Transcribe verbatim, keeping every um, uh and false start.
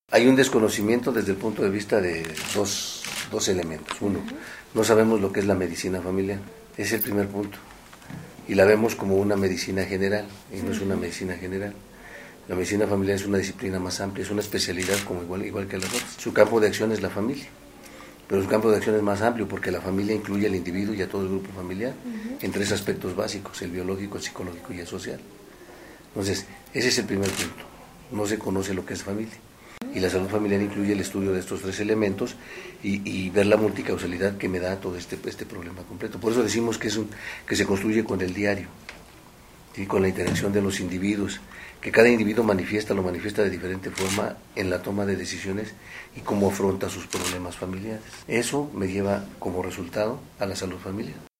Hay un desconocimiento desde el punto de vista de dos, dos elementos. Uno, no sabemos lo que es la medicina familiar. Ese es el primer punto. Y la vemos como una medicina general, y no es una medicina general. La medicina familiar es una disciplina más amplia, es una especialidad como igual, igual que las otras. Su campo de acción es la familia, pero su campo de acción es más amplio porque la familia incluye al individuo y a todo el grupo familiar, uh-huh. en tres aspectos básicos, el biológico, el psicológico y el social. Entonces, ese es el primer punto. No se conoce lo que es familia. Y la salud familiar incluye el estudio de estos tres elementos y, y ver la multicausalidad que me da todo este, este problema completo. Por eso decimos que, es un, que se construye con el diario, ¿sí? Con la interacción de los individuos, que cada individuo manifiesta, lo manifiesta de diferente forma en la toma de decisiones y cómo afronta sus problemas familiares. Eso me lleva como resultado a la salud familiar.